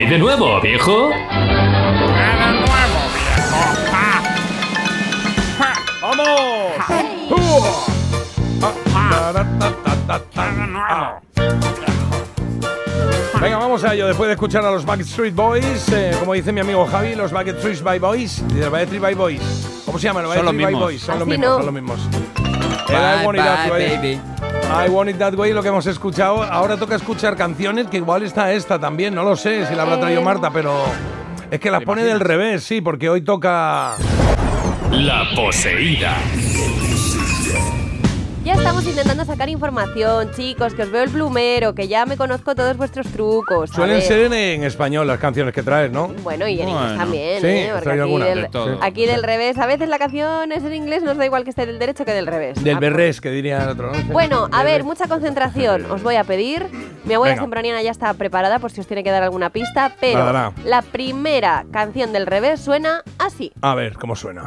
¿Y de nuevo, viejo? ¡Vamos! Venga, vamos a ello. Después de escuchar a los Backstreet Boys, como dice mi amigo Javi, los Backstreet Boys. ¿Cómo se llaman? Los Backstreet Boys. Son los mismos, son los mismos. I Want It That Way. I Want It That Way, lo que hemos escuchado. Ahora toca escuchar canciones, que igual está esta también. No lo sé si la habrá traído Marta, pero es que las pone del revés, sí, porque hoy toca... La poseída. Ya estamos intentando sacar información, chicos, que os veo el plumero, que ya me conozco todos vuestros trucos. Suelen ser en español las canciones que traes, ¿no? Bueno, y en inglés también, sí, porque aquí del revés. A veces la canción es en inglés, nos da igual que esté del derecho que del revés. Del berrés, que diría el otro, ¿no? Bueno, a ver, mucha concentración. Os voy a pedir. Mi abuela semproniana ya está preparada por si os tiene que dar alguna pista, pero la primera canción del revés suena así. A ver, ¿cómo suena?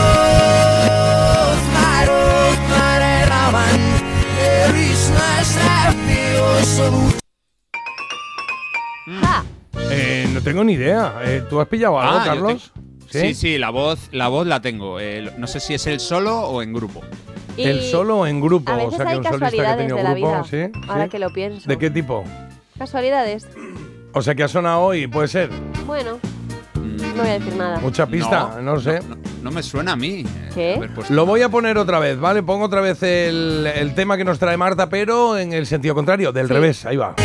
No tengo ni idea. ¿Tú has pillado algo, Carlos? Sí, la voz la tengo. No sé si es él solo o en grupo. ¿El solo o en grupo? A veces o sea, que hay un solista casualidades que ha de tenido la grupo, vida. ¿sí? Ahora que lo pienso. ¿De qué tipo? Casualidades. O sea, que ha sonado hoy, puede ser. Bueno, no voy a decir nada. Mucha pista, no sé. No me suena a mí. ¿Qué? A ver, pues, lo voy a poner otra vez, ¿vale? Pongo otra vez el tema que nos trae Marta, pero en el sentido contrario, del revés. Ahí va.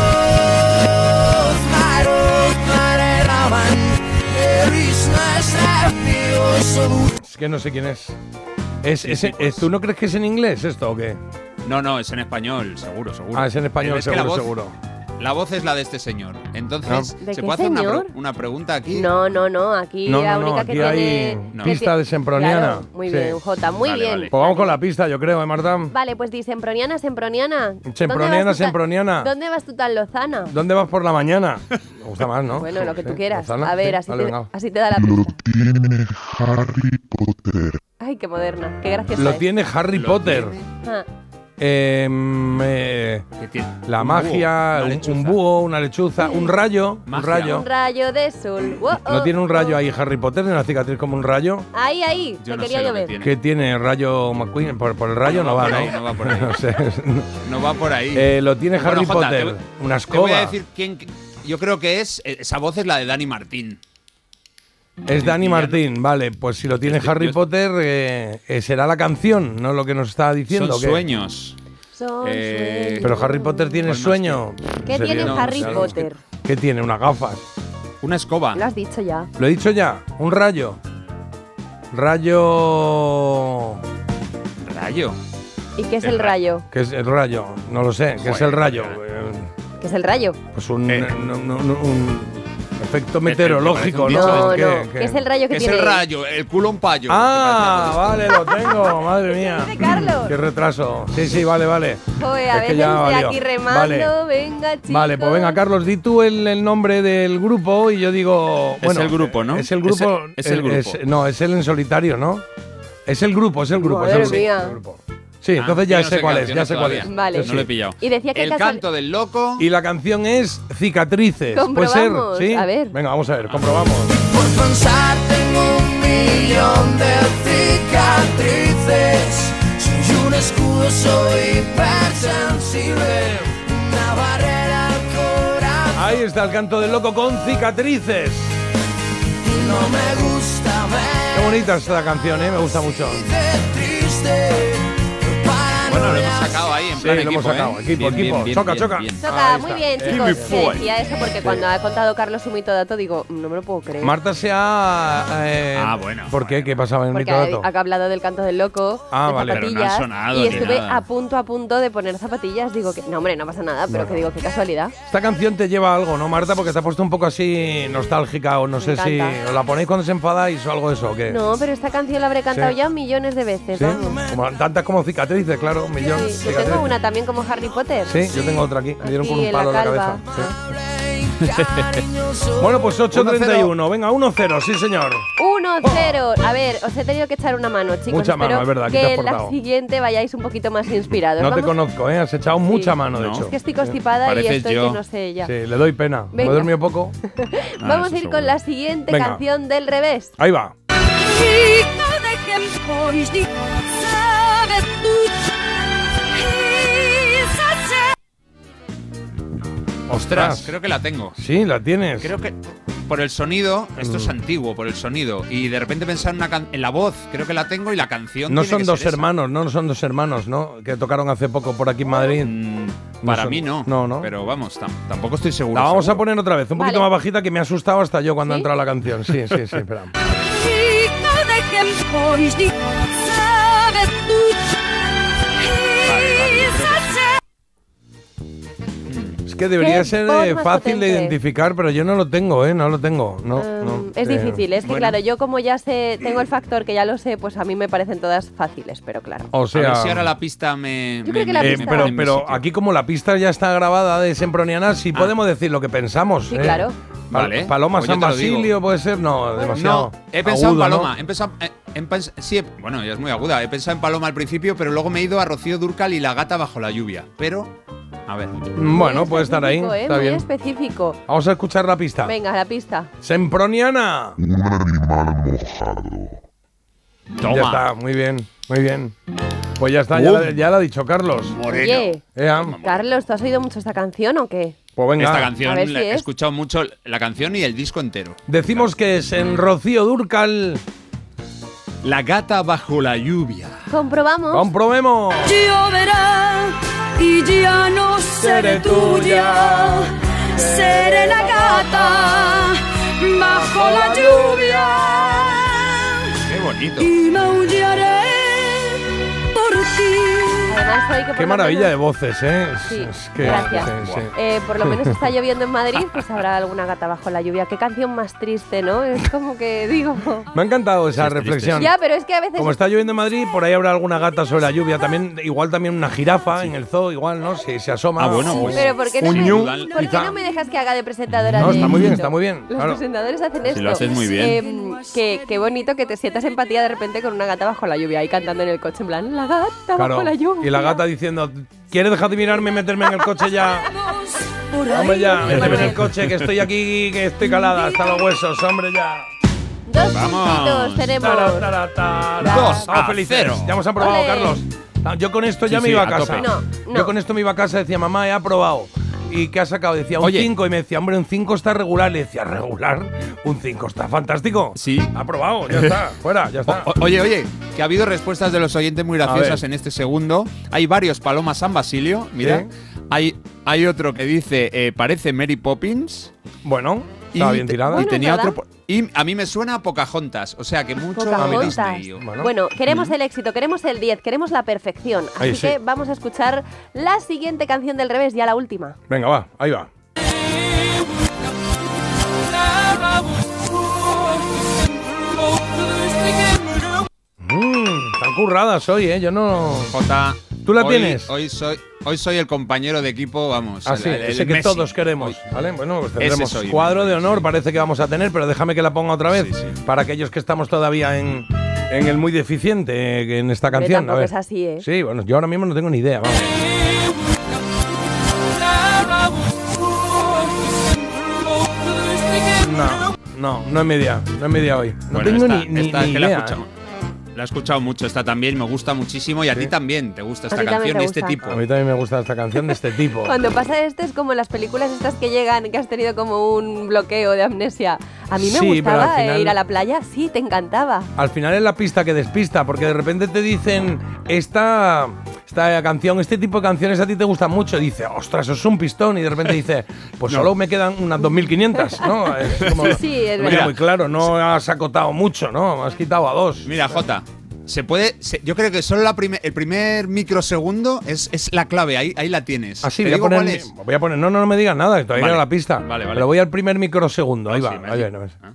Es que no sé quién es. ¿Tú no crees que es en inglés esto o qué? No, es en español, seguro. Ah, es en español, seguro. La voz es la de este señor. Entonces, ¿se puede hacer una pregunta aquí? No, aquí la única aquí que hay tiene... pista de semproniana. Claro, muy bien, Jota, muy bien. Vale. Pues vamos con la pista, yo creo, Marta? Vale, pues di semproniana. Semproniana. ¿Dónde vas tú tan lozana? ¿Dónde vas por la mañana? Me gusta más, ¿no? Bueno, lo que tú quieras. Lozana, a ver, así te da la pista. Tiene Harry Potter. Ay, qué moderna, qué graciosa Lo es. tiene Harry Potter. La magia, un búho, una lechuza, un rayo. Un rayo de sol. ¿No tiene un rayo ahí Harry Potter, una cicatriz como un rayo? Ahí, te quería yo ver. ¿Qué tiene rayo McQueen? Por el rayo no va, ¿no? No va por ahí. No sé. No va por ahí. Lo tiene Harry Potter, una escoba. Te voy a decir quién. Yo creo que esa voz es la de Dani Martín. Es Dani Martín, vale, pues si lo tiene Harry Potter, será la canción, no lo que nos está diciendo. Son sueños. Pero Harry Potter tiene sueño. ¿Qué tiene Harry Potter? ¿Qué tiene? ¿Unas gafas? Una escoba. Lo has dicho ya. Lo he dicho ya, un rayo. Rayo. ¿Y qué es el rayo? ¿Qué es el rayo? No lo sé, ¿qué es el rayo? ¿Qué es el rayo? Pues un efecto meteorológico, ¿no? ¿Qué es el rayo que tiene? Es el rayo, el culo un payo. Ah, vale, lo tengo, madre mía. ¿Qué Carlos? Qué retraso. Sí, vale. Joder, a veces estoy aquí remando, venga, chicos. Vale, pues venga, Carlos, di tú el nombre del grupo y yo digo... Bueno, es el grupo, ¿no? Es el grupo. Es el grupo. No, es él en solitario, ¿no? Es el grupo. Madre mía. Sí, entonces ya sé cuál es, Vale. No lo he pillado. Y decía que el canto del loco. Y la canción es Cicatrices. ¿Puede ser? ¿Sí? A ver. Venga, vamos a ver, comprobamos. Por pensar tengo 1.000.000 de cicatrices. Soy un escudo, soy hipersensible. Una barrera al corazón. Ahí está el canto del loco con Cicatrices. No me gusta ver. Qué bonita es esta canción, me gusta mucho. Bueno, lo hemos sacado ahí en plan lo hemos sacado. Equipo. Choca. Choca, muy bien, chicos. Se decía eso porque cuando ha contado Carlos su mito dato, digo, no me lo puedo creer. Marta se ha... bueno. ¿Por qué? ¿Qué pasaba en el porque mito dato? Ha hablado del canto del loco, de vale, zapatillas, pero no ha sonado y ni estuve nada. a punto de poner zapatillas. Digo que, no, hombre, no pasa nada, pero que digo, qué casualidad. Esta canción te lleva a algo, ¿no, Marta? Porque te ha puesto un poco así nostálgica o no sé si... ¿Os la ponéis cuando os enfadáis o algo de eso o qué? No, pero esta canción la habré cantado ya millones de veces. ¿Sí? Vamos. Tantas como Cicatrices, claro, un millón. Sí, yo tengo una también como Harry Potter. Sí, yo tengo otra aquí. Me dieron con un palo en la cabeza. Sí. Bueno, pues 8:31. Venga, 1-0, sí, señor. 1-0. A ver, os he tenido que echar una mano, chicos. Mucha mano, es verdad, que te has en la portado. siguiente vayáis un poquito más inspirados. No te conozco, ¿eh? Has echado mucha mano, de Es hecho. que estoy constipada y Pareces estoy yo. que no sé ya. Sí, le doy pena. Me he Venga. dormido poco. Vamos eso a ir con seguro. la siguiente Venga. canción del revés. Ahí va. Ostras. Creo que la tengo. Sí, la tienes. Creo que por el sonido, esto es antiguo, por el sonido. Y de repente pensar en la voz, creo que la tengo y la canción. No tiene son que dos ser esa. hermanos, no son dos hermanos, ¿no? Que tocaron hace poco por aquí en Madrid. Para son- mí no. no. Pero vamos, tampoco estoy seguro. La vamos a seguro. poner otra vez, un poquito Vale. más bajita, que me ha asustado hasta yo cuando ha ¿Sí? entrado la canción. Sí, espera. Es que debería Qué ser voz más fácil de potente. identificar, pero yo no lo tengo, ¿eh? No lo tengo. No, Es difícil, es que bueno. claro, yo como ya sé, tengo el factor que ya lo sé, pues a mí me parecen todas fáciles, pero claro. O A sea, ver si ahora la pista me. Yo creo que la pista- pero, pone en mi pero sitio. aquí como la pista ya está grabada de Semproniana, sí podemos decir lo que pensamos. Sí, ¿eh? claro. Vale, Paloma pues yo San te lo digo. Basilio puede ser, no, demasiado. No, he pensado agudo, en ¿no? Paloma. He pensado, sí, bueno, ya es muy aguda. He pensado en Paloma al principio, pero luego me he ido a Rocío Dúrcal y La gata bajo la lluvia. Pero, a ver. Bueno, Muy puede estar ahí, específico, está muy bien. específico. Vamos a escuchar la pista. Venga, la pista. Semproniana. Un animal mojado. Toma. Ya está, muy bien, muy bien. Pues ya está, ya lo ha dicho Carlos. Oye, Ea, Carlos, ¿tú has oído mucho esta canción o qué? pues venga. Esta canción, A ver si he es. escuchado mucho la canción y el disco entero. Decimos que es en Rocío Dúrcal. La gata bajo la lluvia. Comprobamos. ¡Comprobemos! Lloverá y ya no seré tuya, seré la gata bajo la lluvia Qué bonito. y maullaré por ti. Además, hoy que por Qué lo maravilla menos- de voces, ¿eh? Sí, Es que, gracias. sí, sí. Por lo menos está lloviendo en Madrid, pues habrá alguna gata bajo la lluvia. Qué canción más triste, ¿no? Es como que digo. Me ha encantado esa Sí, es reflexión. Ya, pero es que a veces. Como está lloviendo en Madrid, por ahí habrá alguna gata sobre la lluvia. Igual también una jirafa en el zoo, igual, ¿no? Si se asoma. Ah, bueno, o- pues- Pero ¿por qué no, un me, ñu, ¿por qué quizá. no me dejas que haga de presentadora? No, de está muy bien, esto? está muy bien, Los claro. presentadores hacen esto. lo haces muy bien. Qué bonito que te sientas empatía de repente con una gata bajo la lluvia, ahí cantando en el coche, en plan, la gata Claro. bajo la lluvia. Y la gata diciendo, ¿quieres dejar de mirarme y meterme en el coche ya? Hombre, ya, méteme en el coche, que estoy aquí, que estoy calada hasta los huesos, hombre, ya. 2 Vamos. puntitos tenemos. Tara. 2 Vamos a felices. 0. Ya hemos aprobado, Ole. Carlos. Yo con esto ya Sí, me sí, iba a a casa. tope. No. Yo con esto me iba a casa y decía, mamá, he aprobado. ¿Y qué has sacado? Decía, un Oye. 5. Y me decía, hombre, un 5 está regular. Le decía, ¿regular? Un 5 está fantástico. Sí. Aprobado, ya está. Fuera, ya está. Oye, que ha habido respuestas de los oyentes muy graciosas ver. en este segundo. Hay varios Paloma San Basilio, mira. Sí. Hay otro que dice, parece Mary Poppins. Bueno, estaba bien tirada. Y Bueno, tenía ¿verdad? otro. Y a mí me suena a Pocahontas. O sea que mucho Pocahontas. Disney. Bueno, queremos el éxito, queremos el 10, queremos la perfección. Así Ahí sí. que vamos a escuchar la siguiente canción del revés, ya la última. Venga, va, ahí va. Tan curradas hoy, ¿eh? Yo no... Jota, ¿Tú la hoy- tienes? Hoy soy el compañero de equipo, vamos. Así, ese que Messi. todos queremos. Hoy. ¿Vale? Bueno, pues Ese tendremos soy, cuadro de Messi. honor, parece que vamos a tener, pero déjame que la ponga otra vez Sí, sí. para aquellos que estamos todavía en el muy deficiente en esta Hombre, canción. A tampoco ver. es así, ¿eh? Sí, bueno, yo ahora mismo no tengo ni idea. Vamos. No es mi día, no es mi día hoy. No Bueno, tengo esta- ni esta que la he idea. escuchado. La he escuchado mucho, esta también, me gusta muchísimo y a ti también te gusta esta ti también canción te de este gusta. tipo. A mí también me gusta esta canción de este tipo. Cuando pasa esto es como las películas estas que llegan, que has tenido como un bloqueo de amnesia. A mí me Sí, pero al gustaba final- ir a la playa, sí, te encantaba. Al final es la pista que despista, porque de repente te dicen esta canción, este tipo de canciones a ti te gustan mucho. Y dice, ostras, eso es un pistón. Y de repente dice, pues solo me quedan unas 2.500, ¿no? Es como, Sí, es no me queda verdad. muy claro, no has acotado mucho, ¿no? Me has quitado a 2. Mira, Jota, yo creo que solo el primer microsegundo es la clave, ahí la tienes. Así, ¿Te voy a digo poner. cuál es? Voy a poner. No me digas nada, que todavía Vale. no la pista. Vale. Pero voy al primer microsegundo. Ahí Ah, va. sí, me Ahí has va, dicho. ahí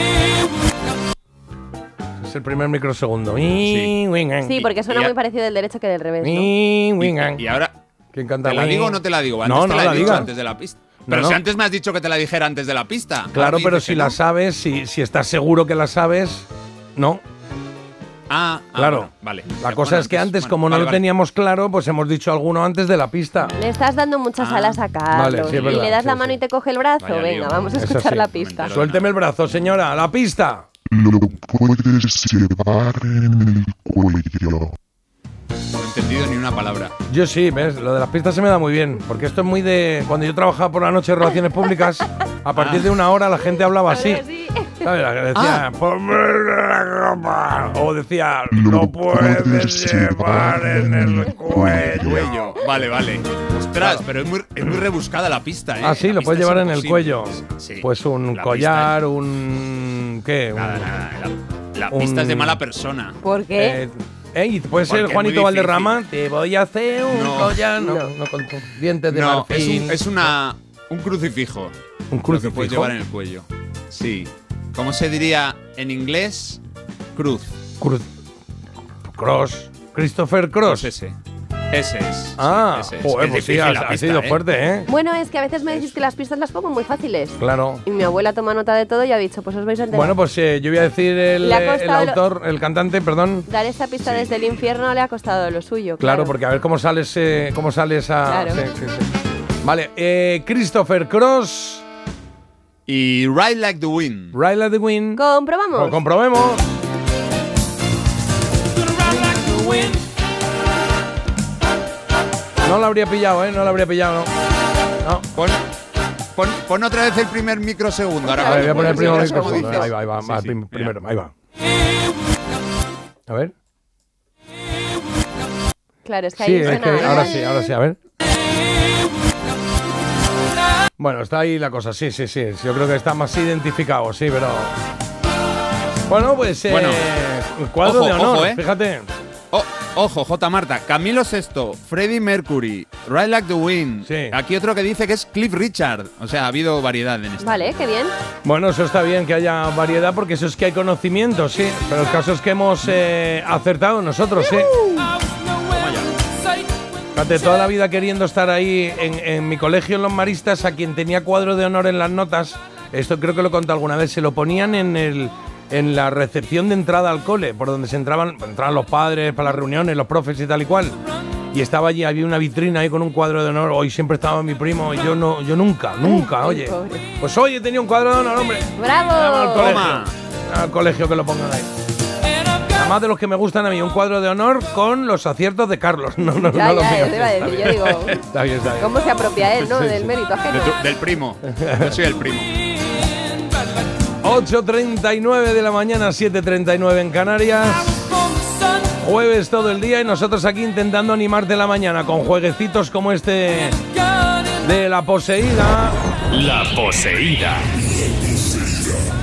va. Es el primer microsegundo. Sí, porque suena Y muy parecido del derecho que del revés, ¿no? Y ahora, ¿Quién canta? ¿te la digo o no te la digo? No, Antes no te la la he dicho digas. antes de la pista. Pero si antes me has dicho que te la dijera antes de la pista. Claro, pero si la sabes, si estás seguro que la sabes, ¿no? Claro. Bueno, vale. La cosa es que antes, como no lo teníamos claro, pues hemos dicho alguno antes de la pista. Le estás dando muchas alas a Carlos. Vale, sí, es verdad, y le das la mano y te coge el brazo. Vaya Venga, lío. vamos a escuchar la pista. Suélteme el brazo, señora. La pista. Lo puedes llevar en el cuello. No he entendido ni una palabra. Yo sí, ¿ves? Lo de las pistas se me da muy bien. Porque esto es muy de... Cuando yo trabajaba por la noche en relaciones públicas, a partir de una hora la gente hablaba así. ¿Sabes? Decía, ponme la copa. O decía, lo puedes llevar en el cuello. Vale. Ostras, pero es muy rebuscada la pista, ¿eh? Ah, sí, lo puedes llevar en el cuello. Sí. Pues un La collar, pista un... ¿Qué? Nada. La pista es de mala persona. ¿Por qué? ¿Puede ser Porque Juanito es muy Valderrama? Te voy a hacer un collar. No, con tus dientes de No, marfil. es un crucifijo. ¿Un Lo que crucifijo? puedes llevar en el cuello. Sí. ¿Cómo se diría en inglés? Cruz. Cross. Christopher Cross. Pues ese es. Ah, sí, ese es. joder, Es pues sí, difícil la ha pista, sido fuerte, ¿eh? Bueno, es que a veces me decís que las pistas las pongo muy fáciles. Claro. Y mi abuela toma nota de todo y ha dicho, pues os vais a enterar. Bueno, pues yo voy a decir el autor, el cantante, perdón. Dar esta pista desde el infierno le ha costado lo suyo. Claro, porque a ver cómo sales a... Claro. Sí. Vale, Christopher Cross. Y Ride Like the Wind. Ride Like the Wind. ¿Comprobamos? Pues comprobemos. No la habría pillado, ¿eh? No la habría pillado, no. Pon otra vez el primer microsegundo. Ahora A ver, voy a poner el primer ¿Cómo microsegundo. dices? Ahí va, Sí, sí, primero, mira. ahí va. A ver. Claro, es que Sí, ahí es suena. que ahora sí, a ver. Bueno, está ahí la cosa, sí. Yo creo que está más identificado, sí, pero... Bueno, pues... Bueno, cuadro de honor, ojo, fíjate. Ojo, J. Marta. Camilo VI, Freddie Mercury, Ride Like the Wind. Sí. Aquí otro que dice que es Cliff Richard. O sea, ha habido variedad en esto. Vale, qué bien. Bueno, eso está bien que haya variedad porque eso es que hay conocimiento, sí. Pero el caso es que hemos acertado nosotros, sí. Fíjate, toda la vida queriendo estar ahí en mi colegio en Los Maristas, a quien tenía cuadro de honor en las notas, esto creo que lo he contado alguna vez, se lo ponían en la recepción de entrada al cole, por donde entraban los padres para las reuniones, los profes y tal y cual. Y estaba allí, había una vitrina ahí con un cuadro de honor. Hoy siempre estaba mi primo y yo nunca, oye. Pobre. Pues hoy tenía un cuadro de honor, hombre. ¡Bravo! Al colegio que lo pongan ahí. Además de los que me gustan a mí, un cuadro de honor con los aciertos de Carlos. No los Ya, míos. te iba a decir, yo digo, Está bien. ¿cómo se apropia él, no? Del mérito ajeno. Del primo. Yo soy el primo. 8:39 de la mañana, 7:39 en Canarias. Jueves todo el día y nosotros aquí intentando animarte la mañana con jueguecitos como este de La Poseída. La Poseída.